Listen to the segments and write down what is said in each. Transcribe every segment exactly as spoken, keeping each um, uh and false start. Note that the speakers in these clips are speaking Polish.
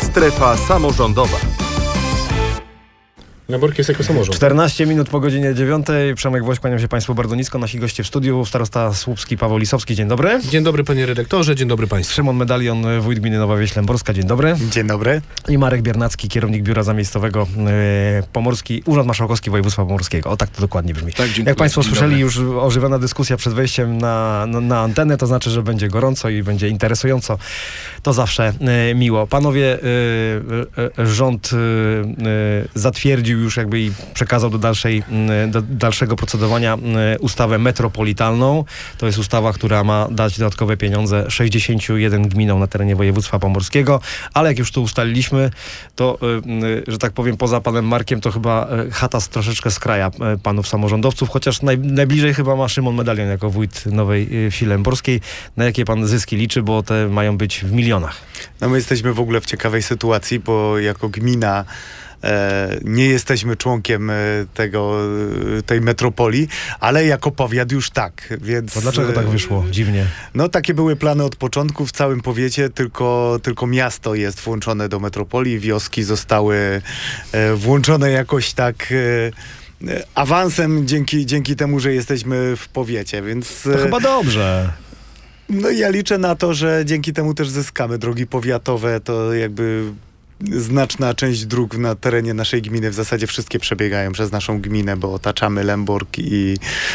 Strefa samorządowa. Naborki jest jako samorząd. czternaście minut po godzinie dziewiątej. Przemek Woś, kłaniam się Państwu bardzo nisko. Nasi goście w studiu, starosta słupski Paweł Lisowski. Dzień dobry. Dzień dobry panie redaktorze, dzień dobry państwu. Szymon Medalion, wójt gminy Nowa Wieś Lęborska. Dzień dobry. Dzień dobry. I Marek Biernacki, kierownik Biura Zamiejscowego e, Pomorski, Urząd Marszałkowski Województwa Pomorskiego. O, tak to dokładnie brzmi. Tak, dziękuję. Jak Państwo Dzień słyszeli, dobry. już ożywiona dyskusja przed wejściem na, na, na antenę, to znaczy, że będzie gorąco i będzie interesująco. To zawsze e, miło. Panowie, e, e, rząd e, e, zatwierdził już jakby i przekazał do, dalszej, do dalszego procedowania ustawę metropolitalną. To jest ustawa, która ma dać dodatkowe pieniądze sześćdziesięciu jeden gminom na terenie województwa pomorskiego, ale jak już tu ustaliliśmy, to, że tak powiem, poza panem Markiem, to chyba chata z, troszeczkę z kraja panów samorządowców, chociaż naj, najbliżej chyba ma Szymon Medalion jako wójt Nowej Wsi Lęborskiej. Na jakie pan zyski liczy, bo te mają być w milionach? No my jesteśmy w ogóle w ciekawej sytuacji, bo jako gmina E, nie jesteśmy członkiem e, tego, e, tej metropolii, ale jako powiat już tak, więc... To dlaczego tak wyszło? Dziwnie. No takie były plany od początku w całym powiecie, tylko, tylko miasto jest włączone do metropolii, wioski zostały e, włączone jakoś tak... E, awansem dzięki, dzięki temu, że jesteśmy w powiecie, więc... To chyba dobrze. No ja liczę na to, że dzięki temu też zyskamy drogi powiatowe, to jakby... Znaczna część dróg na terenie naszej gminy, w zasadzie wszystkie przebiegają przez naszą gminę, bo otaczamy Lęborg i,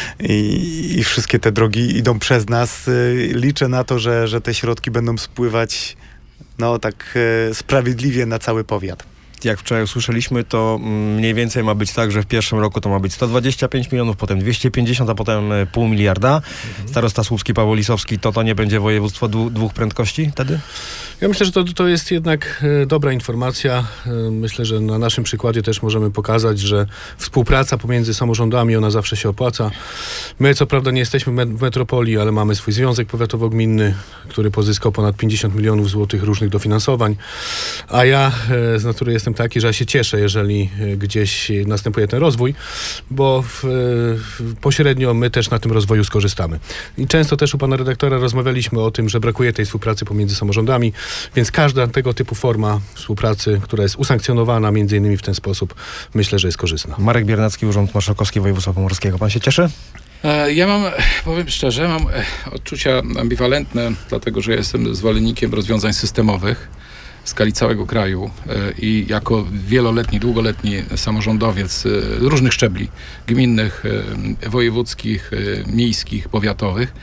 i, i wszystkie te drogi idą przez nas. Liczę na to, że, że te środki będą spływać no tak e, sprawiedliwie na cały powiat. Jak wczoraj usłyszeliśmy, to mniej więcej ma być tak, że w pierwszym roku to ma być sto dwadzieścia pięć milionów, potem dwieście pięćdziesiąt, a potem pół miliarda. Mhm. Starosta słupski Paweł Lisowski, to to nie będzie województwo dwu, dwóch prędkości wtedy? Ja myślę, że to, to jest jednak e, dobra informacja. E, myślę, że na naszym przykładzie też możemy pokazać, że współpraca pomiędzy samorządami, ona zawsze się opłaca. My co prawda nie jesteśmy me- w metropolii, ale mamy swój związek powiatowo-gminny, który pozyskał ponad pięćdziesiąt milionów złotych różnych dofinansowań. A ja e, z natury jestem taki, że ja się cieszę, jeżeli e, gdzieś następuje ten rozwój, bo w, e, pośrednio my też na tym rozwoju skorzystamy. I często też u pana redaktora rozmawialiśmy o tym, że brakuje tej współpracy pomiędzy samorządami. Więc każda tego typu forma współpracy, która jest usankcjonowana między innymi w ten sposób, myślę, że jest korzystna. Marek Biernacki, Urząd Marszałkowski Województwa Pomorskiego. Pan się cieszy? Ja mam, powiem szczerze, mam odczucia ambiwalentne, dlatego że jestem zwolennikiem rozwiązań systemowych w skali całego kraju i jako wieloletni, długoletni samorządowiec różnych szczebli gminnych, wojewódzkich, miejskich, powiatowych,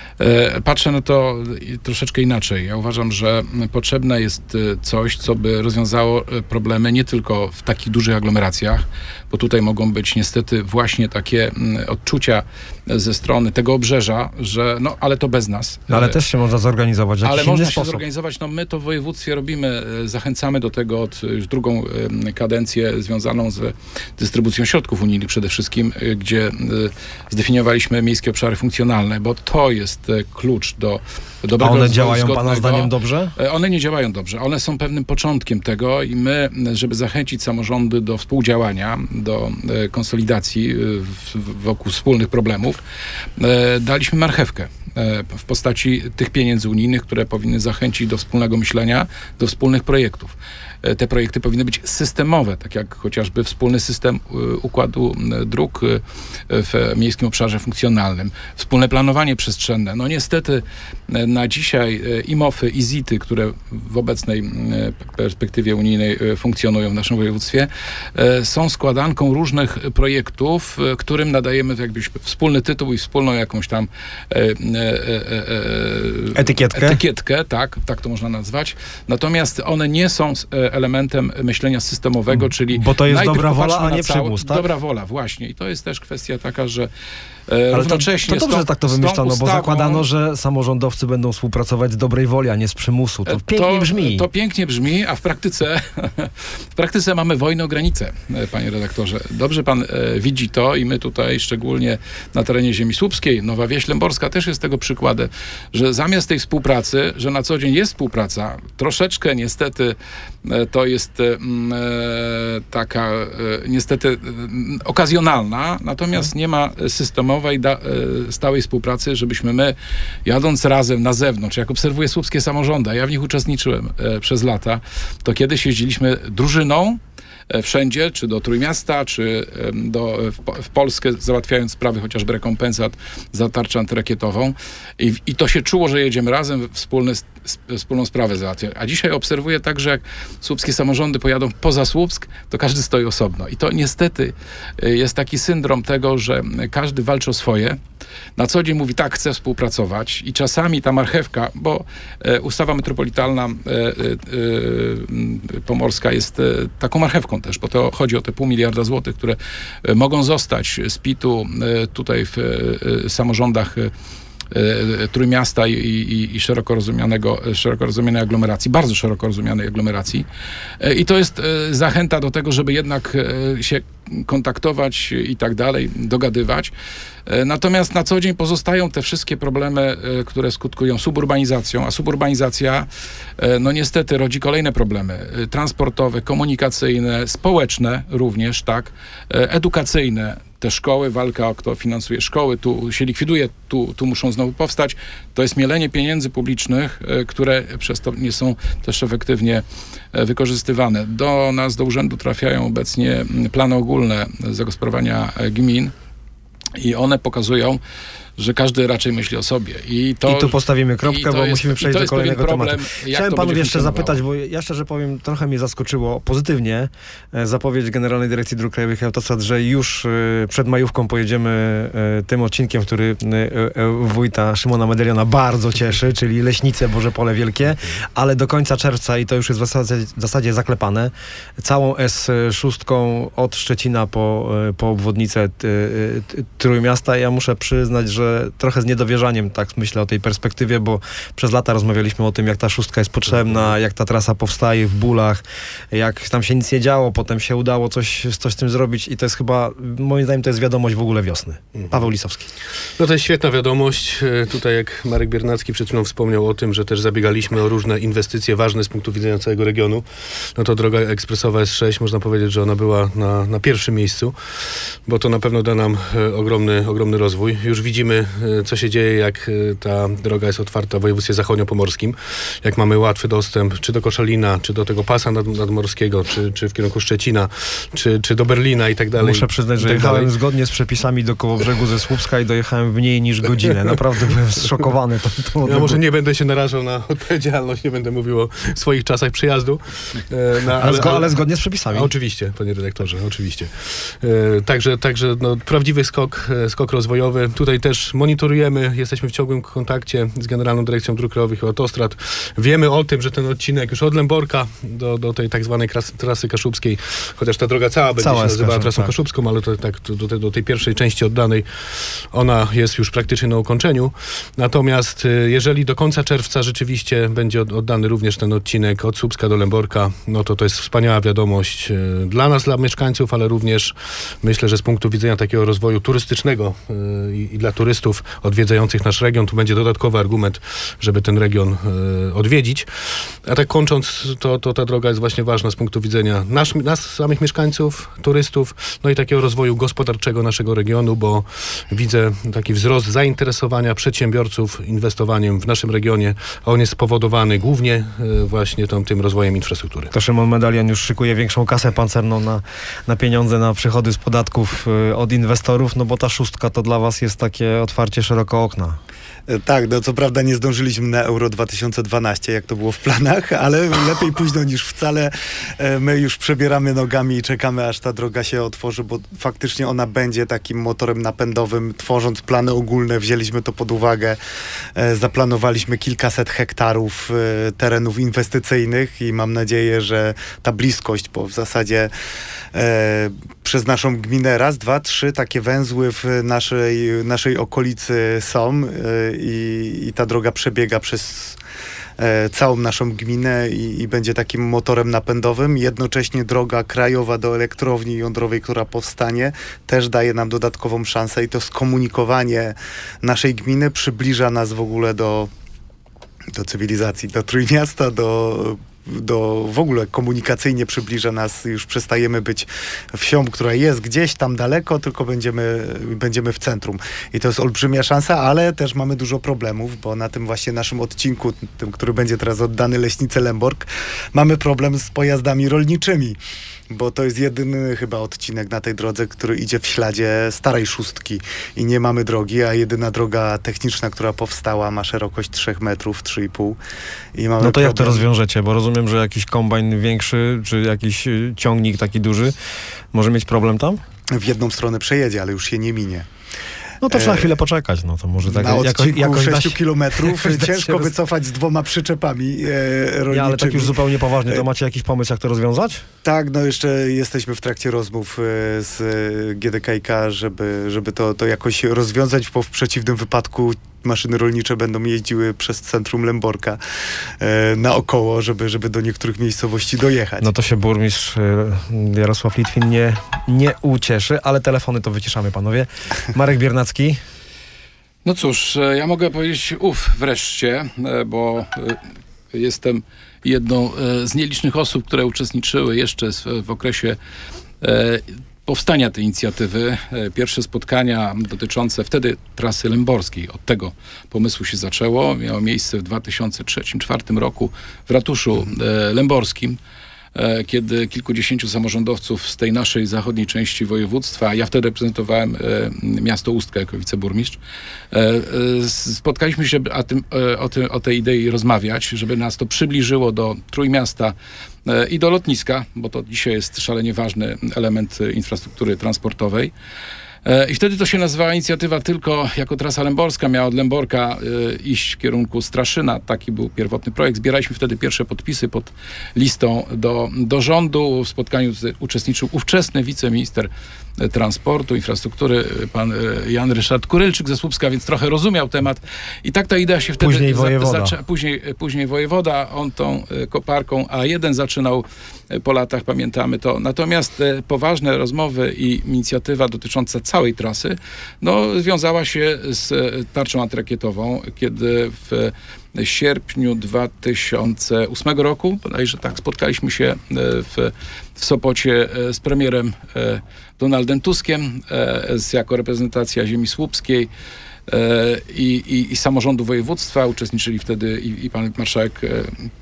patrzę na to troszeczkę inaczej. Ja uważam, że potrzebne jest coś, co by rozwiązało problemy nie tylko w takich dużych aglomeracjach, bo tutaj mogą być niestety właśnie takie odczucia ze strony tego obrzeża, że no, ale to bez nas. No, ale też się można zorganizować w jakiś Ale inny można się sposób. zorganizować. No my to w województwie robimy, zachęcamy do tego od już drugą kadencję związaną z dystrybucją środków unijnych przede wszystkim, gdzie zdefiniowaliśmy miejskie obszary funkcjonalne, bo to jest klucz do dobrego A one rozwoju działają zgodnego. pana zdaniem dobrze? One nie działają dobrze. One są pewnym początkiem tego i my, żeby zachęcić samorządy do współdziałania, do konsolidacji wokół wspólnych problemów, daliśmy marchewkę w postaci tych pieniędzy unijnych, które powinny zachęcić do wspólnego myślenia, do wspólnych projektów. Te projekty powinny być systemowe, tak jak chociażby wspólny system układu dróg w miejskim obszarze funkcjonalnym, wspólne planowanie przestrzenne. No niestety na dzisiaj I M O F-y, I Z I T-y, które w obecnej perspektywie unijnej funkcjonują w naszym województwie, są składanką różnych projektów, którym nadajemy jakby wspólny tytuł i wspólną jakąś tam etykietkę. Etykietkę, tak, tak to można nazwać. Natomiast one nie są elementem myślenia systemowego, czyli bo to jest najpierw dobra wola, popatrzmy a nie na całe- przymus, tak? Dobra wola, właśnie. I to jest też kwestia taka, że e, Ale to, równocześnie to dobrze, z tą, że tak to z tą wymyślono, bo ustawą- zakładano, że samorządowcy będą współpracować z dobrej woli, a nie z przymusu. To pięknie to, brzmi. To pięknie brzmi, a w praktyce w praktyce mamy wojnę o granice, panie redaktorze. Dobrze pan e, widzi to i my tutaj szczególnie na terenie ziemi słupskiej, Nowa Wieś Lęborska też jest tego tego przykłady, że zamiast tej współpracy, że na co dzień jest współpraca, troszeczkę niestety to jest e, taka e, niestety e, okazjonalna, natomiast nie ma systemowej, da, e, stałej współpracy, żebyśmy my, jadąc razem na zewnątrz, jak obserwuję słupskie samorządy, a ja w nich uczestniczyłem e, przez lata, to kiedyś jeździliśmy drużyną wszędzie, czy do Trójmiasta, czy do, w, w Polskę, załatwiając sprawy chociażby rekompensat za tarczę antyrakietową. I, I to się czuło, że jedziemy razem, wspólne, wspólną sprawę załatwiać. A dzisiaj obserwuję tak, że jak słupskie samorządy pojadą poza Słupsk, to każdy stoi osobno. I to niestety jest taki syndrom tego, że każdy walczy o swoje. Na co dzień mówi, tak, chcę współpracować i czasami ta marchewka, bo e, ustawa metropolitalna e, e, pomorska jest e, taką marchewką też, bo to chodzi o te pół miliarda złotych, które e, mogą zostać z pitu e, tutaj w e, samorządach e, Trójmiasta i, i, i szeroko rozumianego, szeroko rozumianej aglomeracji, bardzo szeroko rozumianej aglomeracji. I to jest zachęta do tego, żeby jednak się kontaktować i tak dalej, dogadywać. Natomiast na co dzień pozostają te wszystkie problemy, które skutkują suburbanizacją, a suburbanizacja no niestety rodzi kolejne problemy transportowe, komunikacyjne, społeczne również, tak, edukacyjne. Te szkoły, walka o kto finansuje szkoły, tu się likwiduje, tu, tu muszą znowu powstać. To jest mielenie pieniędzy publicznych, które przez to nie są też efektywnie wykorzystywane. Do nas, do urzędu trafiają obecnie plany ogólne zagospodarowania gmin i one pokazują, że każdy raczej myśli o sobie. I, to, I tu postawimy kropkę, bo jest, musimy przejść do kolejnego problem, tematu. Chciałem panów jeszcze zapytać, bo ja szczerze powiem, trochę mnie zaskoczyło pozytywnie e, zapowiedź Generalnej Dyrekcji Dróg Krajowych i Autostrad, że już e, przed majówką pojedziemy e, tym odcinkiem, który e, e, wójta Szymona Medeliona bardzo cieszy, czyli Leśnice, Boże Pole Wielkie, ale do końca czerwca, i to już jest w zasadzie, w zasadzie zaklepane, całą S sześć od Szczecina po, po obwodnicę t, t, Trójmiasta. Ja muszę przyznać, że trochę z niedowierzaniem tak myślę o tej perspektywie, bo przez lata rozmawialiśmy o tym, jak ta szóstka jest potrzebna, jak ta trasa powstaje w bólach, jak tam się nic nie działo, potem się udało coś, coś z tym zrobić i to jest chyba, moim zdaniem, to jest wiadomość w ogóle wiosny. Paweł Lisowski. No to jest świetna wiadomość. Tutaj jak Marek Biernacki przed chwilą wspomniał o tym, że też zabiegaliśmy o różne inwestycje ważne z punktu widzenia całego regionu, no to droga ekspresowa S sześć, można powiedzieć, że ona była na, na pierwszym miejscu, bo to na pewno da nam ogromny, ogromny rozwój. Już widzimy, co się dzieje, jak ta droga jest otwarta w województwie zachodniopomorskim, jak mamy łatwy dostęp czy do Koszalina, czy do tego pasa nad, nadmorskiego, czy, czy w kierunku Szczecina, czy, czy do Berlina i tak dalej. Muszę przyznać, że tak jechałem dalej. zgodnie z przepisami do Kołobrzegu ze Słupska i dojechałem w mniej niż godzinę. Naprawdę byłem zszokowany. To, to ja może nie będę się narażał na odpowiedzialność, nie będę mówił o swoich czasach przyjazdu. E, na, ale, ale, ale, ale zgodnie z przepisami. A, oczywiście, panie redaktorze, oczywiście. E, także także no, prawdziwy skok, skok rozwojowy. Tutaj też monitorujemy, jesteśmy w ciągłym kontakcie z Generalną Dyrekcją Dróg Krajowych i Autostrad. Wiemy o tym, że ten odcinek już od Lęborka do, do tej tak zwanej kras, trasy kaszubskiej, chociaż ta droga cała będzie cała się nazywała Kaszub, trasą tak. kaszubską, ale to tak do, do, do tej pierwszej części oddanej, ona jest już praktycznie na ukończeniu. Natomiast jeżeli do końca czerwca rzeczywiście będzie oddany również ten odcinek od Słupska do Lęborka, no to to jest wspaniała wiadomość dla nas, dla mieszkańców, ale również myślę, że z punktu widzenia takiego rozwoju turystycznego i, i dla turystów odwiedzających nasz region, tu będzie dodatkowy argument, żeby ten region y, odwiedzić. A tak kończąc, to, to ta droga jest właśnie ważna z punktu widzenia nas, nas samych mieszkańców, turystów, no i takiego rozwoju gospodarczego naszego regionu, bo widzę taki wzrost zainteresowania przedsiębiorców inwestowaniem w naszym regionie, a on jest spowodowany głównie y, właśnie tą, tym rozwojem infrastruktury. To Szymon Medelion już szykuje większą kasę pancerną na, na pieniądze, na przychody z podatków y, od inwestorów, no bo ta szóstka to dla was jest takie otwarcie szeroko okna. Tak, no co prawda nie zdążyliśmy na Euro dwa tysiące dwanaście, jak to było w planach, ale lepiej późno niż wcale. My już przebieramy nogami i czekamy, aż ta droga się otworzy, bo faktycznie ona będzie takim motorem napędowym. Tworząc plany ogólne, wzięliśmy to pod uwagę. Zaplanowaliśmy kilkaset hektarów terenów inwestycyjnych i mam nadzieję, że ta bliskość, bo w zasadzie e, przez naszą gminę raz, dwa, trzy takie węzły w naszej, naszej okolicy są e, i, i ta droga przebiega przez e, całą naszą gminę i, i będzie takim motorem napędowym. Jednocześnie droga krajowa do elektrowni jądrowej, która powstanie, też daje nam dodatkową szansę i to skomunikowanie naszej gminy przybliża nas w ogóle do, do cywilizacji, do Trójmiasta, do do w ogóle komunikacyjnie przybliża nas, już przestajemy być wsią, która jest gdzieś tam daleko, tylko będziemy, będziemy w centrum. I to jest olbrzymia szansa, ale też mamy dużo problemów, bo na tym właśnie naszym odcinku, tym, który będzie teraz oddany Leśnicy Lęborg, mamy problem z pojazdami rolniczymi, bo to jest jedyny chyba odcinek na tej drodze, który idzie w śladzie starej szóstki i nie mamy drogi, a jedyna droga techniczna, która powstała, ma szerokość trzech metrów, trzy i pół. I mamy no to problem. Jak to rozwiążecie? Bo rozumiem, że jakiś kombajn większy, czy jakiś y, ciągnik taki duży może mieć problem tam? W jedną stronę przejedzie, ale już się nie minie. No to trzeba chwilę poczekać, no to może tak na jakoś, odcinku jakoś da sześciu się- kilometrów jakoś da się ciężko roz- wycofać z dwoma przyczepami e, rolniczymi. Nie, ale tak już zupełnie poważnie, to macie jakiś pomysł, jak to rozwiązać? Tak, no jeszcze jesteśmy w trakcie rozmów e, z e, G D K i K, żeby, żeby to, to jakoś rozwiązać, bo w przeciwnym wypadku maszyny rolnicze będą jeździły przez centrum Lęborka e, naokoło, żeby, żeby do niektórych miejscowości dojechać. No to się burmistrz y, Jarosław Litwin nie, nie ucieszy, ale telefony to wyciszamy, panowie. Marek Biernacki. No cóż, e, ja mogę powiedzieć uff, wreszcie, e, bo e, jestem jedną e, z nielicznych osób, które uczestniczyły jeszcze z- w okresie e, powstania tej inicjatywy. E, Pierwsze spotkania dotyczące wtedy trasy lęborskiej, od tego pomysłu się zaczęło. Miało miejsce w dwa tysiące trzecim do dwa tysiące czwartym roku w ratuszu e, lęborskim, e, kiedy kilkudziesięciu samorządowców z tej naszej zachodniej części województwa, ja wtedy reprezentowałem e, miasto Ustka jako wiceburmistrz, e, e, spotkaliśmy się, a tym, e, o, tym, o tej idei rozmawiać, żeby nas to przybliżyło do Trójmiasta e, i do lotniska, bo to dzisiaj jest szalenie ważny element e, infrastruktury transportowej. E, I wtedy to się nazywała inicjatywa tylko jako trasa lęborska, miała od Lęborka e, iść w kierunku Straszyna. Taki był pierwotny projekt. Zbieraliśmy wtedy pierwsze podpisy pod listą do, do rządu. W spotkaniu z, uczestniczył ówczesny wiceminister e, transportu, infrastruktury, e, pan e, Jan Ryszard Kurylczyk ze Słupska, więc trochę rozumiał temat. I tak ta idea się wtedy... Później wojewoda. zaczę- później, później wojewoda, on tą e, koparką A jeden zaczynał e, po latach, pamiętamy to. Natomiast e, poważne rozmowy i inicjatywa dotycząca całej trasy, no, wiązała się z e, tarczą antyrakietową, kiedy w sierpniu dwa tysiące ósmego roku, bodajże tak, spotkaliśmy się e, w, w Sopocie e, z premierem e, Donaldem Tuskiem, e, z, jako reprezentacja ziemi słupskiej e, i, i, i samorządu województwa. Uczestniczyli wtedy i, i pan marszałek e,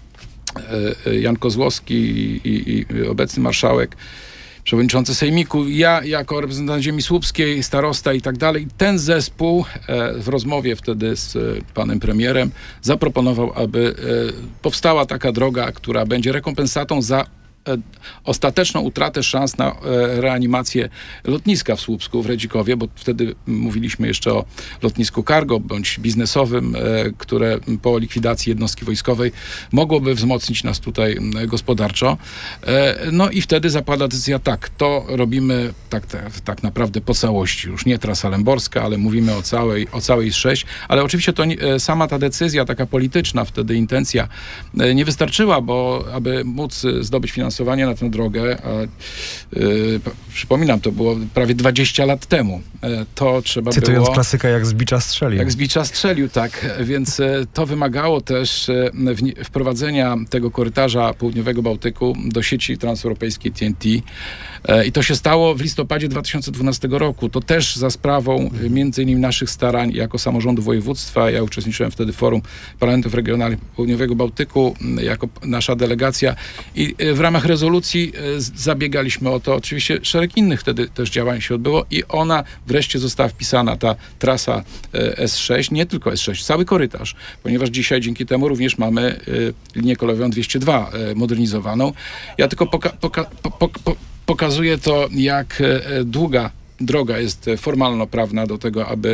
e, Jan Kozłowski i, i, i obecny marszałek, przewodniczący Sejmiku, ja jako reprezentant ziemi słupskiej, starosta i tak dalej. Ten zespół e, w rozmowie wtedy z e, panem premierem zaproponował, aby e, powstała taka droga, która będzie rekompensatą za e, ostateczną utratę szans na e, reanimację lotniska w Słupsku, w Redzikowie, bo wtedy mówiliśmy jeszcze o lotnisku cargo bądź biznesowym, e, które po likwidacji jednostki wojskowej mogłoby wzmocnić nas tutaj m, gospodarczo. E, no i wtedy zapada decyzja, tak, to robimy tak, tak, tak naprawdę po całości. Już nie trasa lęborska, ale mówimy o całej, o całej S sześć, ale oczywiście to nie, e, sama ta decyzja, taka polityczna wtedy intencja e, nie wystarczyła, bo aby móc e, zdobyć finansowanie na tę drogę, a, e, p- przypominam, to było prawie dwadzieścia lat temu, e, to trzeba Cytując było... klasyka, jak z bicza strzelił. Jak z bicza strzelił, tak. Więc e, to wymagało też e, wni- wprowadzenia tego korytarza południowego Bałtyku do sieci transeuropejskiej T N T. E, I to się stało w listopadzie dwa tysiące dwunastego roku. To też za sprawą e, między innymi naszych starań jako samorządu województwa. Ja uczestniczyłem wtedy w Forum Parlamentów Regionalnych Południowego Bałtyku m, jako nasza delegacja i e, w ramach rezolucji e, z- zabiegaliśmy o to. Oczywiście szereg innych wtedy też działań się odbyło i ona wreszcie została wpisana, ta trasa e, S sześć, nie tylko S sześć, cały korytarz, ponieważ dzisiaj dzięki temu również mamy e, linię kolejową dwieście dwa e, modernizowaną. Ja tylko poka- poka- po- po- po- pokazuję to, jak e, długa droga jest formalno-prawna do tego, aby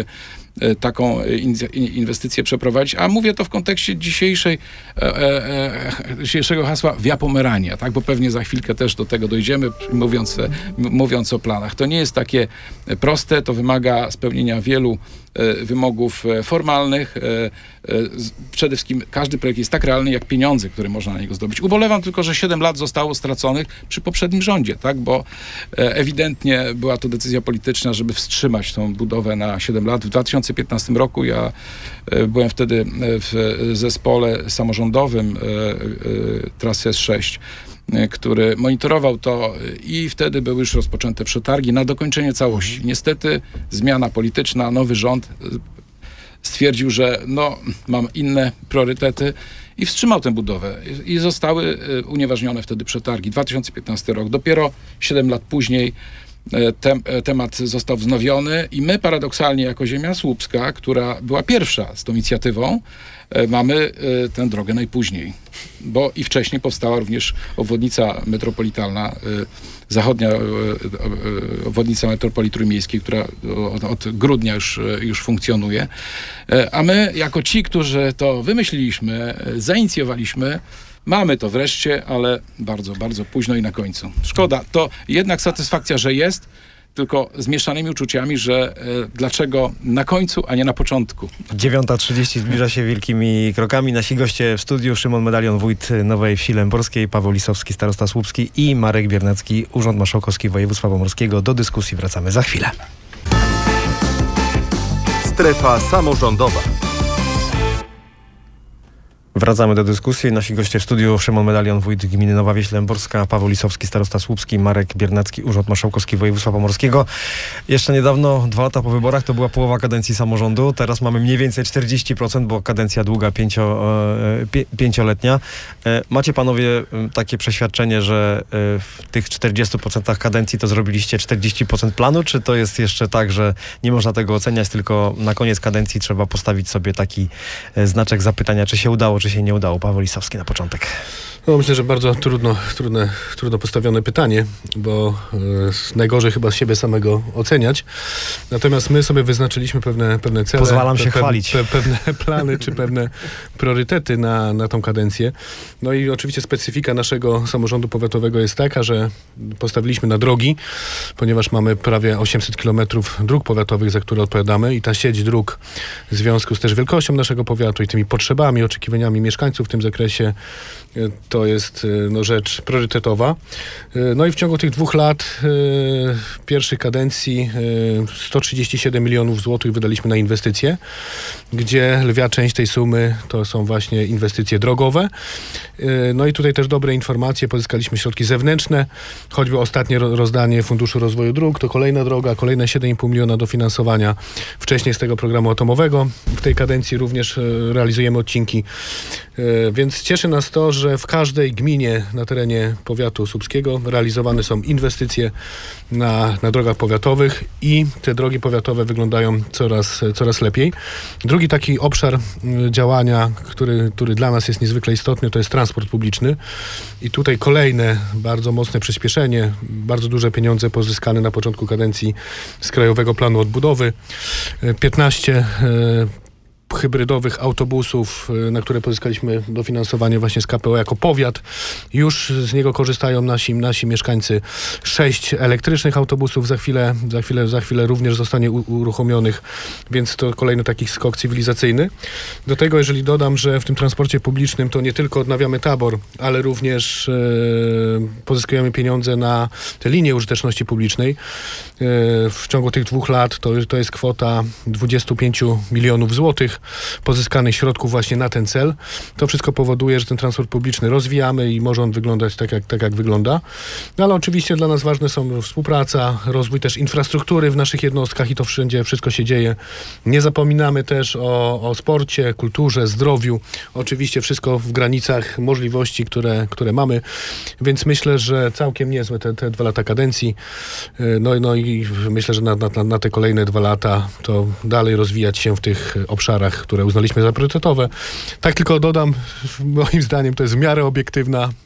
taką inwestycję przeprowadzić. A mówię to w kontekście dzisiejszej, e, e, dzisiejszego hasła Via Pomerania, tak? Bo pewnie za chwilkę też do tego dojdziemy, mówiąc, mówiąc o planach. To nie jest takie proste, to wymaga spełnienia wielu wymogów formalnych. Przede wszystkim każdy projekt jest tak realny, jak pieniądze, które można na niego zdobyć. Ubolewam tylko, że siedem lat zostało straconych przy poprzednim rządzie, tak? Bo ewidentnie była to decyzja polityczna, żeby wstrzymać tą budowę na siedem lat. W dwa tysiące piętnastym roku ja byłem wtedy w zespole samorządowym trasy S sześć, który monitorował to i wtedy były już rozpoczęte przetargi na dokończenie całości. Niestety zmiana polityczna, nowy rząd stwierdził, że no, mam inne priorytety i wstrzymał tę budowę. I zostały unieważnione wtedy przetargi. dwa tysiące piętnasty rok. Dopiero siedem lat później Tem, temat został wznowiony i my paradoksalnie jako Ziemia Słupska, która była pierwsza z tą inicjatywą, mamy tę drogę najpóźniej. Bo i wcześniej powstała również obwodnica metropolitalna, zachodnia obwodnica metropolii trójmiejskiej, która od, od grudnia już, już funkcjonuje. A my jako ci, którzy to wymyśliliśmy, zainicjowaliśmy, mamy to wreszcie, ale bardzo, bardzo późno i na końcu. Szkoda. To jednak satysfakcja, że jest, tylko z mieszanymi uczuciami, że e, dlaczego na końcu, a nie na początku. dziewiąta trzydzieści zbliża się wielkimi krokami. Nasi goście w studiu: Szymon Medalion, wójt Nowej Wsi Lęborskiej, Paweł Lisowski, starosta słupski i Marek Biernacki, Urząd Marszałkowski Województwa Pomorskiego. Do dyskusji wracamy za chwilę. Strefa samorządowa. Wracamy do dyskusji. Nasi goście w studiu: Szymon Medalion, wójt gminy Nowa Wieś Lęborska, Paweł Lisowski, starosta słupski, Marek Biernacki, Urząd Marszałkowski Województwa Pomorskiego. Jeszcze niedawno, dwa lata po wyborach, to była połowa kadencji samorządu. Teraz mamy mniej więcej czterdzieści procent, bo kadencja długa, pięcio, pię, pięcioletnia. Macie panowie takie przeświadczenie, że w tych czterdziestu procentach kadencji to zrobiliście czterdzieści procent planu, czy to jest jeszcze tak, że nie można tego oceniać, tylko na koniec kadencji trzeba postawić sobie taki znaczek zapytania, czy się udało, czy się nie udało? Paweł Lisowski na początek. No, myślę, że bardzo trudno, trudne, trudno postawione pytanie, bo e, najgorzej chyba siebie samego oceniać. Natomiast my sobie wyznaczyliśmy pewne, pewne cele. Pozwalam się pe, chwalić. Pe, pewne plany czy pewne priorytety na, na tą kadencję. No i oczywiście specyfika naszego samorządu powiatowego jest taka, że postawiliśmy na drogi, ponieważ mamy prawie osiemset kilometrów dróg powiatowych, za które odpowiadamy, i ta sieć dróg w związku z też wielkością naszego powiatu i tymi potrzebami, oczekiwaniami mieszkańców w tym zakresie, to jest no, rzecz priorytetowa. No i w ciągu tych dwóch lat e, pierwszej kadencji e, sto trzydzieści siedem milionów złotych wydaliśmy na inwestycje, gdzie lwia część tej sumy to są właśnie inwestycje drogowe. E, no i tutaj też dobre informacje, pozyskaliśmy środki zewnętrzne, choćby ostatnie rozdanie Funduszu Rozwoju Dróg, to kolejna droga, kolejne siedem i pół miliona dofinansowania wcześniej z tego programu atomowego. W tej kadencji również e, realizujemy odcinki. E, więc cieszy nas to, że w każdej gminie na terenie powiatu słupskiego realizowane są inwestycje na, na drogach powiatowych i te drogi powiatowe wyglądają coraz, coraz lepiej. Drugi taki obszar działania, który, który dla nas jest niezwykle istotny, to jest transport publiczny. I tutaj kolejne bardzo mocne przyspieszenie, bardzo duże pieniądze pozyskane na początku kadencji z Krajowego Planu Odbudowy. piętnaście hybrydowych autobusów, na które pozyskaliśmy dofinansowanie właśnie z K P O jako powiat. Już z niego korzystają nasi, nasi mieszkańcy. Sześć elektrycznych autobusów za chwilę, za chwilę, za chwilę również zostanie u, uruchomionych, więc to kolejny taki skok cywilizacyjny. Do tego, jeżeli dodam, że w tym transporcie publicznym to nie tylko odnawiamy tabor, ale również e, pozyskujemy pieniądze na te linie użyteczności publicznej. E, w ciągu tych dwóch lat to, to jest kwota dwadzieścia pięć milionów złotych pozyskanych środków właśnie na ten cel. To wszystko powoduje, że ten transport publiczny rozwijamy i może on wyglądać tak, jak, tak jak wygląda. No ale oczywiście dla nas ważne są współpraca, rozwój też infrastruktury w naszych jednostkach i to wszędzie wszystko się dzieje. Nie zapominamy też o, o sporcie, kulturze, zdrowiu. Oczywiście wszystko w granicach możliwości, które, które mamy. Więc myślę, że całkiem niezłe te, te dwa lata kadencji. No, no i myślę, że na, na, na te kolejne dwa lata to dalej rozwijać się w tych obszarach, które uznaliśmy za priorytetowe. Tak tylko dodam, moim zdaniem to jest w miarę obiektywna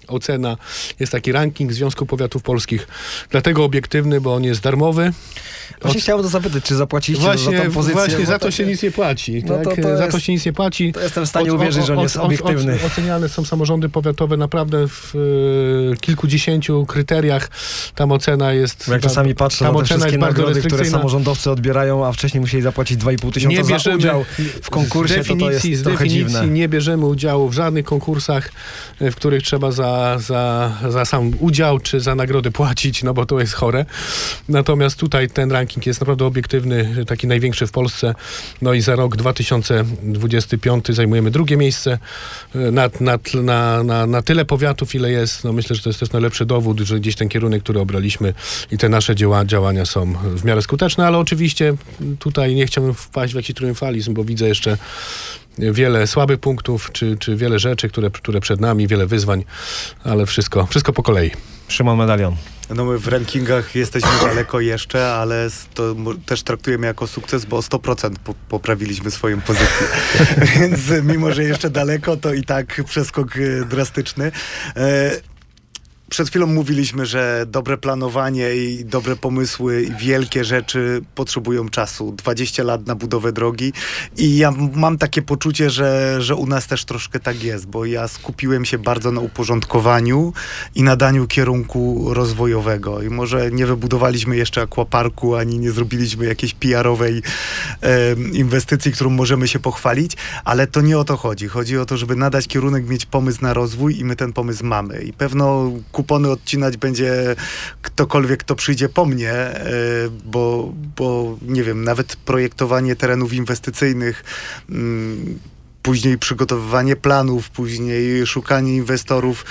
ocena, jest taki ranking Związku Powiatów Polskich, dlatego obiektywny, bo on jest darmowy. Właśnie Od... chciałem to zapytać, czy zapłaciliście Właśnie, za tą pozycję? właśnie za to to się nic nie płaci. No tak? to- to za jest- to się nic nie płaci. To jestem w stanie uwierzyć, że on jest obiektywny. Oceniane są samorządy powiatowe naprawdę w e, kilkudziesięciu kryteriach. Tam ocena jest... Bo jak czasami patrzę tam na te ocena wszystkie jest bardzo nagrody, które restrykcyjna. samorządowcy odbierają, a wcześniej musieli zapłacić dwa i pół tysiąca Nie za bierzemy udział w konkursie, z to to definicji, jest z trochę definicji dziwne. nie bierzemy udziału w żadnych konkursach, e, w których trzeba za, za, za sam udział czy za nagrodę płacić, no bo to jest chore. Natomiast tutaj ten ranking jest naprawdę obiektywny, taki największy w Polsce. No i za rok dwa tysiące dwudziesty piąty zajmujemy drugie miejsce e, na, na, na, na, na tyle powiatów, ile jest. No myślę, że to jest też najlepszy dowód, że gdzieś ten kierunek, który obraliśmy i te nasze dzieła, działania są w miarę skuteczne, ale oczywiście tutaj nie chciałbym wpaść w jakiś triumfalizm, bo widzę jeszcze wiele słabych punktów, czy, czy wiele rzeczy, które, które przed nami, wiele wyzwań, ale wszystko, wszystko po kolei. Szymon Medalion. No my w rankingach jesteśmy daleko jeszcze, ale to mo- też traktujemy jako sukces, bo o sto procent po- poprawiliśmy swoją pozycję. Więc mimo, że jeszcze daleko, to i tak przeskok e, drastyczny. E, Przed chwilą mówiliśmy, że dobre planowanie i dobre pomysły i wielkie rzeczy potrzebują czasu. dwadzieścia lat na budowę drogi i ja mam takie poczucie, że, że u nas też troszkę tak jest, bo ja skupiłem się bardzo na uporządkowaniu i nadaniu kierunku rozwojowego. I może nie wybudowaliśmy jeszcze akwaparku, ani nie zrobiliśmy jakiejś P R-owej e, inwestycji, którą możemy się pochwalić, ale to nie o to chodzi. Chodzi o to, żeby nadać kierunek, mieć pomysł na rozwój i my ten pomysł mamy. I pewno kupony odcinać będzie ktokolwiek, kto przyjdzie po mnie, e, bo, bo nie wiem, nawet projektowanie terenów inwestycyjnych, mm, później przygotowywanie planów, później szukanie inwestorów,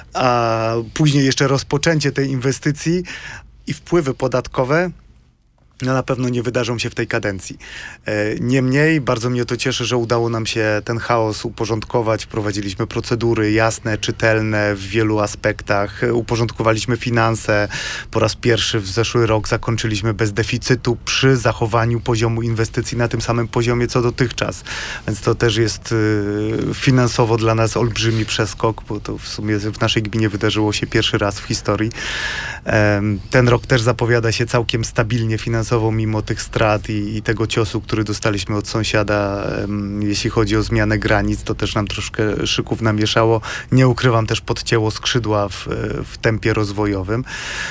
a później jeszcze rozpoczęcie tej inwestycji i wpływy podatkowe, no na pewno nie wydarzą się w tej kadencji. E, Niemniej bardzo mnie to cieszy, że udało nam się ten chaos uporządkować. Wprowadziliśmy procedury jasne, czytelne w wielu aspektach. E, Uporządkowaliśmy finanse. Po raz pierwszy w zeszły rok zakończyliśmy bez deficytu przy zachowaniu poziomu inwestycji na tym samym poziomie co dotychczas. Więc to też jest e, finansowo dla nas olbrzymi przeskok, bo to w sumie w naszej gminie wydarzyło się pierwszy raz w historii. E, Ten rok też zapowiada się całkiem stabilnie finansowo, mimo tych strat i, i tego ciosu, który dostaliśmy od sąsiada, um, jeśli chodzi o zmianę granic, to też nam troszkę szyków namieszało. Nie ukrywam, też podcięło skrzydła w, w tempie rozwojowym.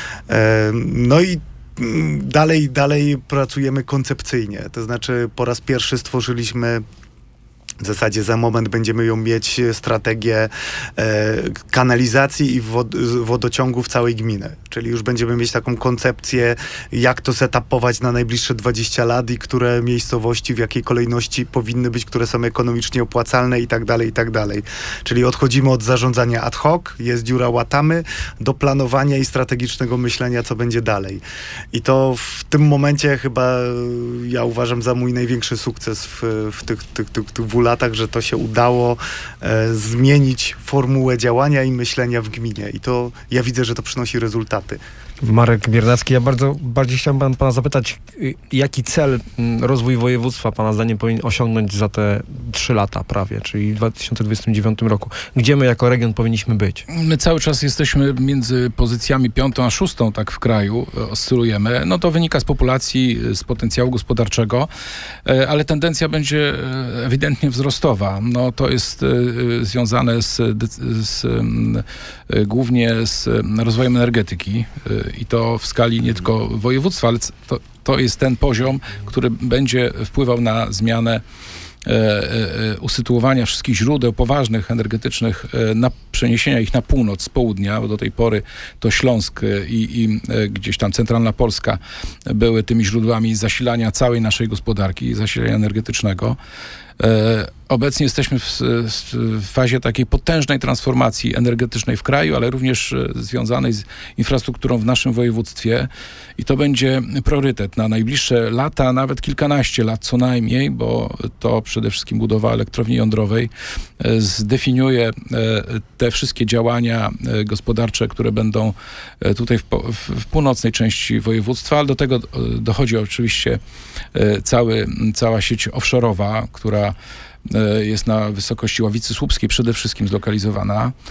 Um, no i mm, dalej, dalej pracujemy koncepcyjnie, to znaczy po raz pierwszy stworzyliśmy, w zasadzie za moment będziemy ją mieć, strategię e, kanalizacji i wod, wodociągów całej gminy. Czyli już będziemy mieć taką koncepcję, jak to zetapować na najbliższe dwadzieścia lat i które miejscowości, w jakiej kolejności powinny być, które są ekonomicznie opłacalne i tak dalej, i tak dalej. Czyli odchodzimy od zarządzania ad hoc, jest dziura, łatamy, do planowania i strategicznego myślenia, co będzie dalej. I to w tym momencie chyba ja uważam za mój największy sukces w, w tych, tych, tych, tych dwóch latach, że to się udało e, zmienić formułę działania i myślenia w gminie. I to ja widzę, że to przynosi rezultaty. Marek Biernacki, ja bardzo bardziej chciałem pan, pana zapytać, y, jaki cel mm, rozwój województwa pana zdaniem powinien osiągnąć za te trzy lata prawie, czyli w dwa tysiące dwudziestym dziewiątym roku? Gdzie my jako region powinniśmy być? My cały czas jesteśmy między pozycjami piątą a szóstą, tak w kraju e, oscylujemy. No to wynika z populacji, e, z potencjału gospodarczego, e, ale tendencja będzie e, ewidentnie wzrostowa. No to jest e, e, związane z, de- z e, głównie z e, rozwojem energetyki e, i to w skali nie tylko województwa, ale to, to jest ten poziom, który będzie wpływał na zmianę e, e, usytuowania wszystkich źródeł poważnych, energetycznych, e, na przeniesienia ich na północ z południa, bo do tej pory to Śląsk e, i, i e, gdzieś tam centralna Polska były tymi źródłami zasilania całej naszej gospodarki, zasilania energetycznego. E, obecnie jesteśmy w, w fazie takiej potężnej transformacji energetycznej w kraju, ale również e, związanej z infrastrukturą w naszym województwie i to będzie priorytet na najbliższe lata, nawet kilkanaście lat co najmniej, bo to przede wszystkim budowa elektrowni jądrowej e, zdefiniuje e, te wszystkie działania e, gospodarcze, które będą e, tutaj w, w, w północnej części województwa, ale do tego e, dochodzi oczywiście e, cały, cała sieć offshore'owa, która jest na wysokości Ławicy Słupskiej przede wszystkim zlokalizowana.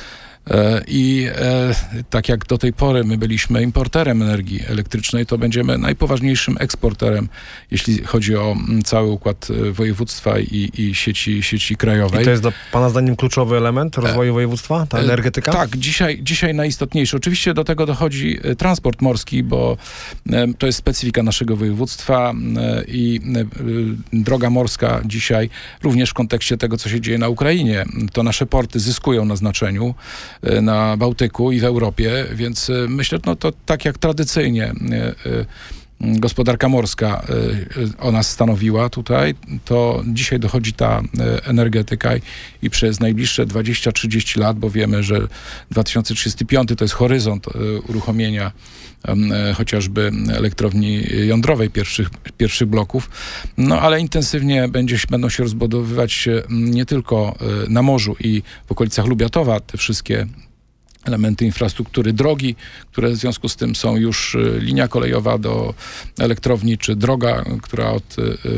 I tak jak do tej pory my byliśmy importerem energii elektrycznej, to będziemy najpoważniejszym eksporterem, jeśli chodzi o cały układ województwa i, i sieci, sieci krajowej. I to jest dla pana zdaniem kluczowy element rozwoju województwa, ta energetyka? Tak, dzisiaj, dzisiaj najistotniejszy. Oczywiście do tego dochodzi transport morski, bo to jest specyfika naszego województwa i droga morska dzisiaj, również w kontekście tego, co się dzieje na Ukrainie, to nasze porty zyskują na znaczeniu na Bałtyku i w Europie, więc myślę, no to tak jak tradycyjnie gospodarka morska o nas stanowiła tutaj, to dzisiaj dochodzi ta energetyka i przez najbliższe dwadzieścia trzydzieści lat, bo wiemy, że dwa tysiące trzydziesty piąty to jest horyzont uruchomienia chociażby elektrowni jądrowej pierwszych, pierwszych bloków, no ale intensywnie będzie, będą się rozbudowywać nie tylko na morzu i w okolicach Lubiatowa te wszystkie elementy infrastruktury, drogi, które w związku z tym są już linia kolejowa do elektrowni, czy droga, która od,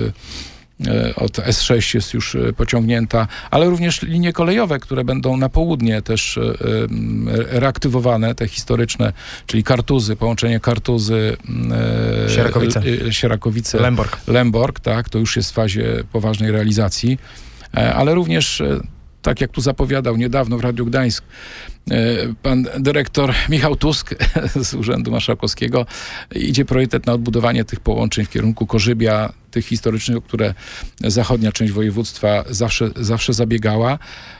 od S sześć jest już pociągnięta, ale również linie kolejowe, które będą na południe też reaktywowane, te historyczne, czyli Kartuzy, połączenie Kartuzy, Sierakowice, Sierakowice Lęborg. Lęborg, tak, to już jest w fazie poważnej realizacji, ale również tak jak tu zapowiadał niedawno w Radiu Gdańsk pan dyrektor Michał Tusk z Urzędu Marszałkowskiego, idzie priorytet na odbudowanie tych połączeń w kierunku Korzybia, tych historycznych, o które zachodnia część województwa zawsze, zawsze zabiegała.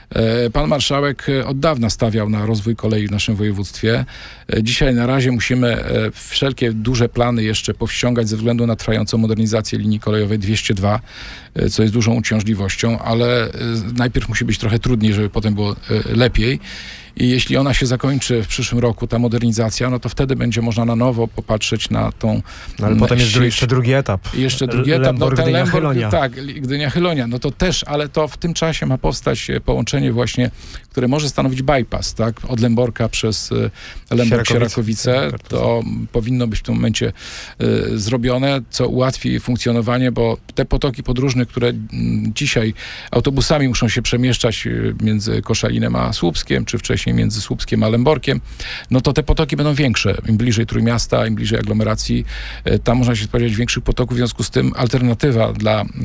Pan marszałek od dawna stawiał na rozwój kolei w naszym województwie. Dzisiaj na razie musimy wszelkie duże plany jeszcze powściągać ze względu na trwającą modernizację linii kolejowej dwieście dwa, co jest dużą uciążliwością, ale najpierw musi być trochę trudniej, żeby potem było lepiej. I jeśli ona się zakończy w przyszłym roku, ta modernizacja, no to wtedy będzie można na nowo popatrzeć na tą... No, ale potem jest sieć. jeszcze drugi etap. I jeszcze drugi etap. Lęborg, no, ten Gdynia, Lęborg, Chylonia. Tak, Gdynia, Chylonia. No to też, ale to w tym czasie ma powstać połączenie właśnie, które może stanowić bypass, tak? Od Lęborka przez Lęborg, Sierakowice. To powinno być w tym momencie y, zrobione, co ułatwi funkcjonowanie, bo te potoki podróżne, które dzisiaj autobusami muszą się przemieszczać między Koszalinem a Słupskiem, czy wcześniej między Słupskiem a Lęborkiem, no to te potoki będą większe. Im bliżej Trójmiasta, im bliżej aglomeracji, tam można się spodziewać większych potoków, w związku z tym alternatywa dla e,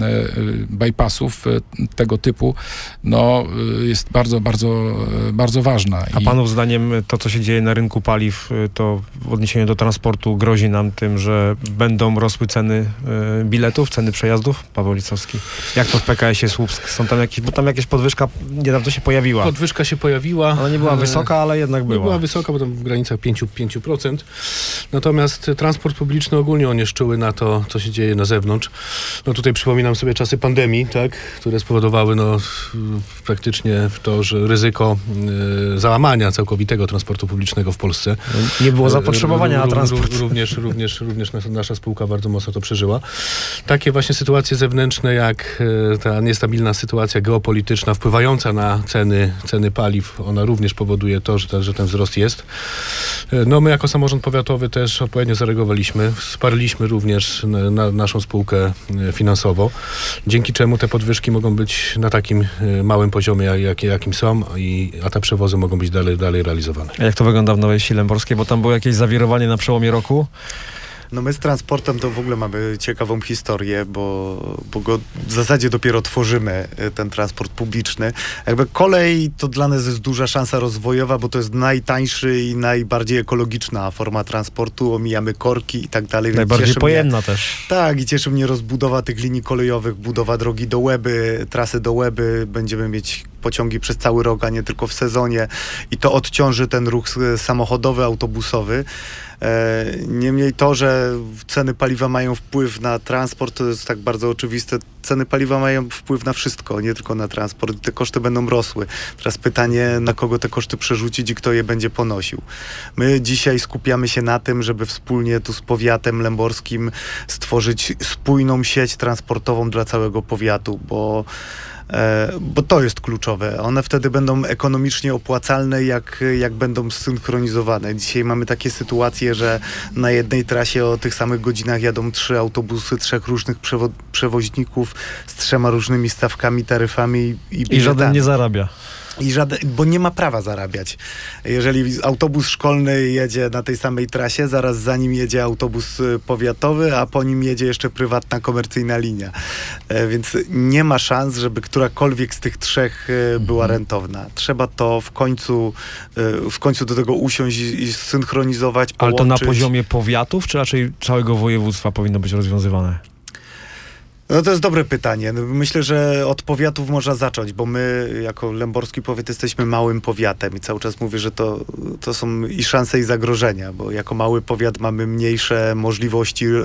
bypassów e, tego typu no, jest bardzo, bardzo, bardzo ważna. A I... panów zdaniem to, co się dzieje na rynku paliw, to w odniesieniu do transportu grozi nam tym, że będą rosły ceny e, biletów, ceny przejazdów? Paweł Licowski. Jak to w P K S-ie Słupsk? Są tam jakieś, bo tam jakaś podwyżka niedawno się pojawiła. Podwyżka się pojawiła. Ona nie była wysoka, ale jednak była. Nie była wysoka, bo tam w granicach pięć procent. Natomiast transport publiczny ogólnie on jest czuły na to, co się dzieje na zewnątrz. No tutaj przypominam sobie czasy pandemii, tak, które spowodowały no, praktycznie to, że ryzyko y, załamania całkowitego transportu publicznego w Polsce. Nie było zapotrzebowania na transport. Również, również, również nasza spółka bardzo mocno to przeżyła. Takie właśnie sytuacje zewnętrzne, jak y, ta niestabilna sytuacja geopolityczna wpływająca na ceny, ceny paliw, ona również powoduje to, że, ta, że ten wzrost jest. No my jako samorząd powiatowy też odpowiednio zareagowaliśmy. Wsparliśmy również na, na naszą spółkę finansowo, dzięki czemu te podwyżki mogą być na takim małym poziomie, jak, jakim są, i, a te przewozy mogą być dalej, dalej realizowane. A jak to wygląda w Nowej Wsi Lęborskiej? Bo tam było jakieś zawirowanie na przełomie roku? No my z transportem to w ogóle mamy ciekawą historię, bo, bo go w zasadzie dopiero tworzymy, ten transport publiczny. Jakby kolej to dla nas jest duża szansa rozwojowa, bo to jest najtańszy i najbardziej ekologiczna forma transportu. Omijamy korki i tak dalej. Najbardziej pojemna mnie, też. Tak, i cieszy mnie rozbudowa tych linii kolejowych, budowa drogi do Łeby, trasy do Łeby. Będziemy mieć pociągi przez cały rok, a nie tylko w sezonie. I to odciąży ten ruch samochodowy, autobusowy. Niemniej to, że ceny paliwa mają wpływ na transport, to jest tak bardzo oczywiste. Ceny paliwa mają wpływ na wszystko, nie tylko na transport. Te koszty będą rosły. Teraz pytanie, na kogo te koszty przerzucić i kto je będzie ponosił. My dzisiaj skupiamy się na tym, żeby wspólnie tu z powiatem lęborskim stworzyć spójną sieć transportową dla całego powiatu, bo bo to jest kluczowe. One wtedy będą ekonomicznie opłacalne, jak, jak będą zsynchronizowane. Dzisiaj mamy takie sytuacje, że na jednej trasie o tych samych godzinach jadą trzy autobusy, trzech różnych przewo- przewoźników z trzema różnymi stawkami, taryfami i biletami. I żaden nie zarabia. I żaden, bo nie ma prawa zarabiać. Jeżeli autobus szkolny jedzie na tej samej trasie, zaraz za nim jedzie autobus powiatowy, a po nim jedzie jeszcze prywatna, komercyjna linia. E, więc nie ma szans, żeby którakolwiek z tych trzech e, była rentowna. Trzeba to w końcu, e, w końcu do tego usiąść i, i synchronizować, Ale połączyć. to na poziomie powiatów, czy raczej całego województwa powinno być rozwiązywane? No to jest dobre pytanie. No, myślę, że od powiatów można zacząć, bo my jako Lęborski Powiat jesteśmy małym powiatem i cały czas mówię, że to, to są i szanse i zagrożenia, bo jako mały powiat mamy mniejsze możliwości yy,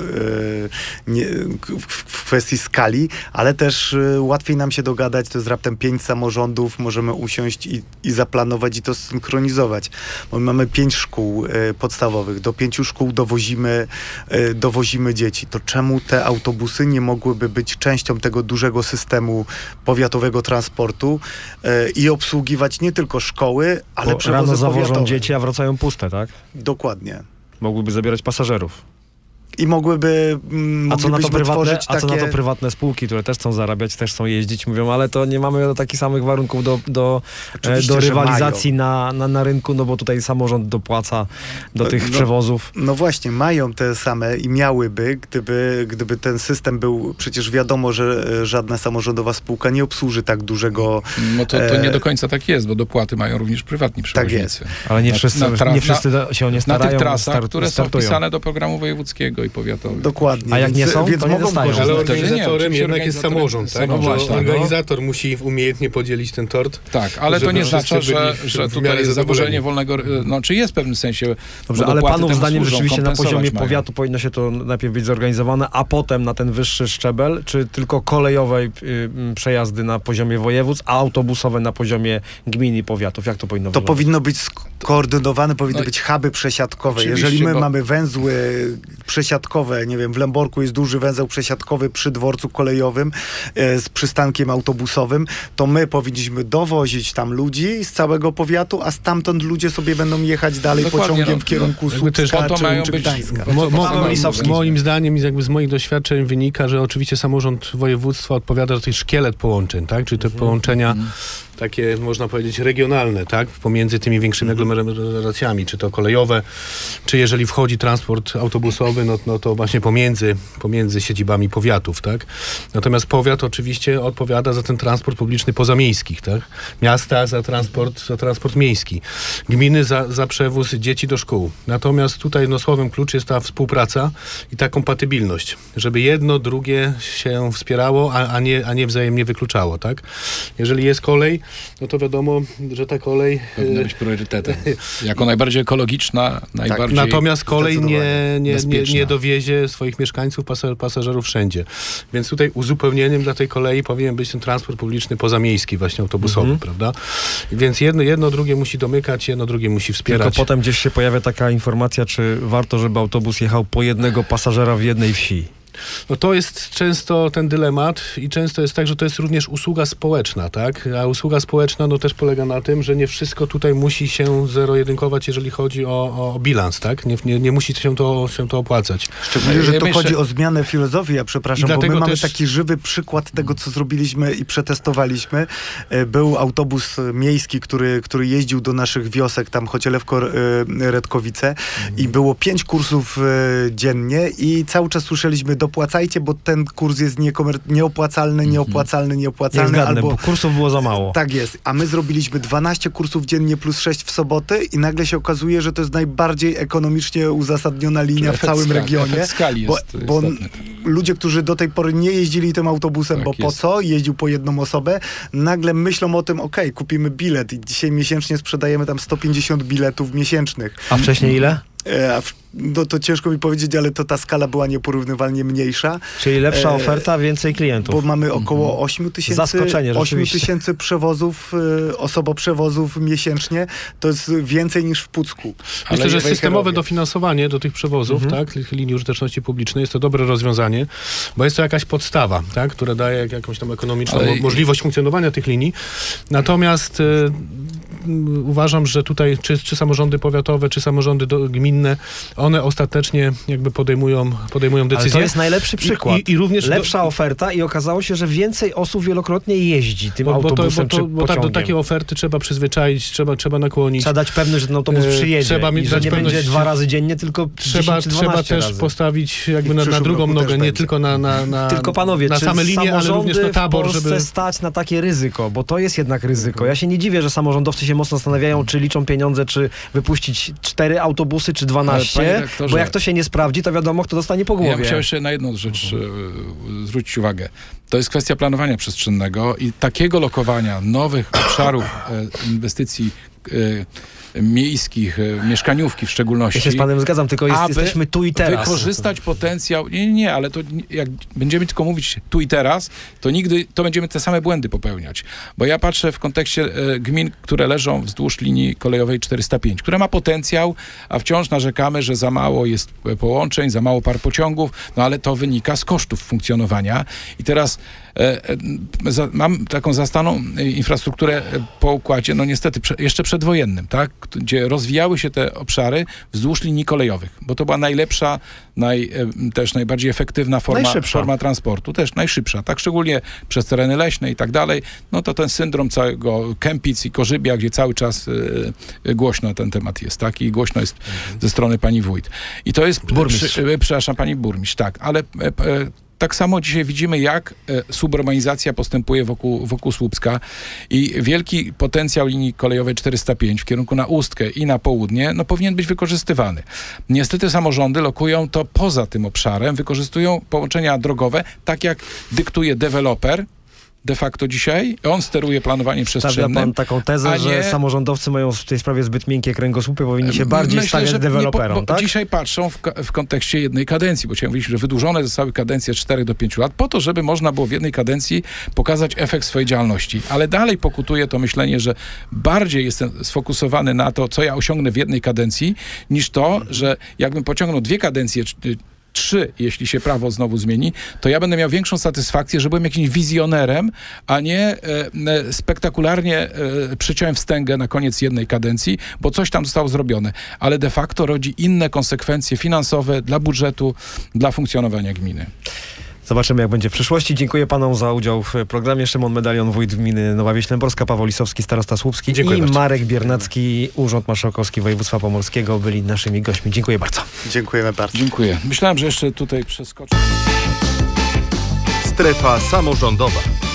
nie, w, w kwestii skali, ale też yy, łatwiej nam się dogadać, to jest raptem pięć samorządów, możemy usiąść i, i zaplanować i to synchronizować. Bo my mamy pięć szkół yy, podstawowych, do pięciu szkół dowozimy, yy, dowozimy dzieci. To czemu te autobusy nie mogłyby być częścią tego dużego systemu powiatowego transportu e, i obsługiwać nie tylko szkoły, ale Bo przewozy rano zawożą powiatowe. dzieci, a wracają puste, tak? Dokładnie. Mogłyby zabierać pasażerów. I mogłyby mm, A co, na to moglibyśmy prywatne, tworzyć a co na takie... to prywatne spółki, które też chcą zarabiać, też chcą jeździć, mówią, ale to nie mamy takich samych warunków do, do, e, Oczywiście, do że rywalizacji na, na, na rynku, no bo tutaj samorząd dopłaca do No, tych no, przewozów. No właśnie, mają te same i miałyby, gdyby, gdyby ten system był, przecież wiadomo, że e, żadna samorządowa spółka nie obsłuży tak dużego... No to, to e, nie do końca tak jest, bo dopłaty mają również prywatni przewoźnicy. jest. Ale nie Na- wszyscy, na tra- nie wszyscy się o nie Na starają. tych trasach, start- które są startują. wpisane do programu wojewódzkiego i powiatowego. Dokładnie. A jak więc, nie są, więc to nie mogą dostają. korzystać. Ale wtedy nie, organizatorem oczywiście jednak jest organizatorem samorząd, jest tak? samorząd, Że tak, no. organizator musi umiejętnie podzielić ten tort. Tak, ale to żeby nie wszyscy znaczy, że, byli że w tutaj miarę jest zadowoleni. zaburzenie wolnego, no czy jest w pewnym sensie. Dobrze, bo ale dopłaty panów temu zdaniem służą, rzeczywiście na kompensować poziomie mają. powiatu powinno się to najpierw być zorganizowane, a potem na ten wyższy szczebel, czy tylko kolejowe y, y, przejazdy na poziomie województw, a autobusowe na poziomie gmin i powiatów? Jak to powinno To wyglądać? powinno być skoordynowane, powinny No, być huby przesiadkowe. oczywiście, Jeżeli my bo- mamy węzły przesiadkowe, nie wiem, w Lęborku jest duży węzeł przesiadkowy przy dworcu kolejowym e, z przystankiem autobusowym, to my powinniśmy dowozić tam ludzi z całego powiatu, a stamtąd ludzie sobie będą jechać dalej Dokładnie, pociągiem no, w kierunku jakby też Słupska po to czy, mają czy być- Gdańska. Mo, mo, Paweł mo, Lisowski. moim zdaniem i jakby z moich doświadczeń wynika, że oczywiście samorząd województwa odpowiada za ten szkielet połączeń, tak? Czyli te połączenia takie, można powiedzieć, regionalne, tak? Pomiędzy tymi większymi aglomeracjami, czy to kolejowe, czy jeżeli wchodzi transport autobusowy, no, no to właśnie pomiędzy, pomiędzy siedzibami powiatów, tak? Natomiast powiat oczywiście odpowiada za ten transport publiczny pozamiejskich, tak? Miasta za transport, za transport miejski. Gminy za, za przewóz dzieci do szkół. Natomiast tutaj no, słowem klucz jest ta współpraca i ta kompatybilność, żeby jedno, drugie się wspierało, a, a, nie, a nie wzajemnie wykluczało, tak? Jeżeli jest kolej, no to wiadomo, że ta kolej... Powinna być priorytetem. Jako najbardziej ekologiczna, najbardziej Natomiast kolej nie, nie, nie, bezpieczna. nie dowiezie swoich mieszkańców, pasa- pasażerów wszędzie. Więc tutaj uzupełnieniem dla tej kolei powinien być ten transport publiczny pozamiejski, właśnie autobusowy, Mhm. prawda? Więc jedno, jedno drugie musi domykać, jedno drugie musi Tylko wspierać. potem gdzieś się pojawia taka informacja, czy warto, żeby autobus jechał po jednego pasażera w jednej wsi. No to jest często ten dylemat i często jest tak, że to jest również usługa społeczna, tak? A usługa społeczna no też polega na tym, że nie wszystko tutaj musi się zero-jedynkować, jeżeli chodzi o, o bilans, tak? Nie, nie, nie musi się to, się to opłacać. Szczególnie, że Ja to myślę- chodzi o zmianę filozofii, ja przepraszam, I bo my dlatego mamy też- taki żywy przykład tego, co zrobiliśmy i przetestowaliśmy. E, Był autobus miejski, który, który jeździł do naszych wiosek, tam Chocielewko, e, Redkowice i było pięć kursów e, dziennie i cały czas słyszeliśmy dopłacajcie, bo ten kurs jest niekomer- nieopłacalny, nieopłacalny, Nie nieopłacalny, zgadnę, albo... bo kursów było za mało. Tak jest, a my zrobiliśmy dwanaście kursów dziennie plus sześć w soboty i nagle się okazuje, że to jest najbardziej ekonomicznie uzasadniona linia w efekt całym skali- regionie. efekt skali Bo, jest bo istotny. ludzie, którzy do tej pory nie jeździli tym autobusem, Tak bo po jest. co? Jeździł po jedną osobę, nagle myślą o tym, okej, kupimy bilet i dzisiaj miesięcznie sprzedajemy tam sto pięćdziesiąt biletów miesięcznych. A wcześniej ile? E, a w, no to ciężko mi powiedzieć, ale to ta skala była nieporównywalnie mniejsza. Czyli lepsza E, oferta, więcej klientów. Bo mamy około osiem tysięcy, Zaskoczenie, osiem rzeczywiście. tysięcy przewozów, y, osoboprzewozów miesięcznie. To jest więcej niż w Pucku. Myślę, że w Wejherowie. systemowe dofinansowanie do tych przewozów, Mhm. tak, tych linii użyteczności publicznej jest to dobre rozwiązanie, bo jest to jakaś podstawa, tak, która daje jakąś tam ekonomiczną Ale- mo- możliwość funkcjonowania tych linii. Natomiast e, mm, uważam, że tutaj czy, czy samorządy powiatowe, czy samorządy do, gminne, one ostatecznie jakby podejmują, podejmują decyzje. Ale to jest najlepszy przykład. I, i, i również Lepsza do, oferta i okazało się, że więcej osób wielokrotnie jeździ tym bo, bo to, autobusem bo to, czy bo tak, pociągiem. do takiej oferty trzeba przyzwyczaić, trzeba, trzeba nakłonić. Trzeba dać pewność, że ten autobus E, przyjedzie trzeba mi i że dać nie pewność- będzie dwa razy dziennie, tylko Trzeba, dziesięć czy trzeba dwanaście też razy. postawić I jakby w na, na przyszłym drugą roku nogę, też nie będzie. tylko na, na, na, Tylko panowie, na czy same linie, ale również na tabor, w Polsce żeby... stać na takie ryzyko, bo to jest jednak ryzyko. Ja się nie dziwię, że samorządowcy się mocno zastanawiają, czy liczą pieniądze, czy wypuścić cztery autobusy, czy Ale, dwanaście, panie redaktorze, bo jak to się nie sprawdzi, to wiadomo, kto dostanie po Ja bym głowie. chciał jeszcze na jedną rzecz e, zwrócić uwagę. To jest kwestia planowania przestrzennego i takiego lokowania nowych obszarów e, inwestycji e, miejskich, e, mieszkaniówki w szczególności. Ja się z panem zgadzam, tylko jest, aby jesteśmy tu i teraz. Wykorzystać potencjał. Nie, nie, nie, ale to nie- jak będziemy tylko mówić tu i teraz, to nigdy to będziemy te same błędy popełniać. Bo ja patrzę w kontekście e, gmin, które leżą wzdłuż linii kolejowej czterysta pięć, która ma potencjał, a wciąż narzekamy, że za mało jest e, połączeń, za mało par pociągów, no ale to wynika z kosztów funkcjonowania. I teraz e, e, za, mam taką zastaną e, infrastrukturę e, po układzie, no niestety prze, jeszcze przedwojennym, tak? Gdzie rozwijały się te obszary wzdłuż linii kolejowych, bo to była najlepsza, naj, e, też najbardziej efektywna forma, Najszybsza. forma transportu, też najszybsza, tak szczególnie przez tereny leśne i tak dalej, no to ten syndrom całego Kępic i Korzybia, gdzie cały czas e, e, głośno ten temat jest, tak? I głośno jest ze strony pani wójt. I to jest... Burmistrz. Przy, e, przepraszam, pani burmistrz, tak, ale... E, e, tak samo dzisiaj widzimy, jak e, suburbanizacja postępuje wokół, wokół Słupska i wielki potencjał linii kolejowej czterysta pięć w kierunku na Ustkę i na południe, no powinien być wykorzystywany. Niestety samorządy lokują to poza tym obszarem, wykorzystują połączenia drogowe, tak jak dyktuje deweloper, de facto dzisiaj. On steruje planowaniem Stawia przestrzennym. pan taką tezę, a że nie- samorządowcy mają w tej sprawie zbyt miękkie kręgosłupy, powinni się bardziej Myślę, stawiać że deweloperom, nie po, bo tak? Dzisiaj patrzą w, ka- w kontekście jednej kadencji, bo chciałem mówić, że wydłużone zostały kadencje z czterech do pięciu lat po to, żeby można było w jednej kadencji pokazać efekt swojej działalności. Ale dalej pokutuje to myślenie, że bardziej jestem sfokusowany na to, co ja osiągnę w jednej kadencji, niż to, że jakbym pociągnął dwie kadencje, czy- trzy, jeśli się prawo znowu zmieni, to ja będę miał większą satysfakcję, że byłem jakimś wizjonerem, a nie e, e, spektakularnie e, przyciąłem wstęgę na koniec jednej kadencji, bo coś tam zostało zrobione. Ale de facto rodzi inne konsekwencje finansowe dla budżetu, dla funkcjonowania gminy. Zobaczymy, jak będzie w przyszłości. Dziękuję panom za udział w programie. Szymon Medalion, wójt gminy Nowa Wieślęborska, Paweł Lisowski, starosta słupski Dziękuję i bardzo. Marek Biernacki, Urząd Marszałkowski Województwa Pomorskiego byli naszymi gośćmi. Dziękuję bardzo. Dziękujemy bardzo. Dziękuję. Myślałem, że jeszcze tutaj przeskoczę. Strefa samorządowa.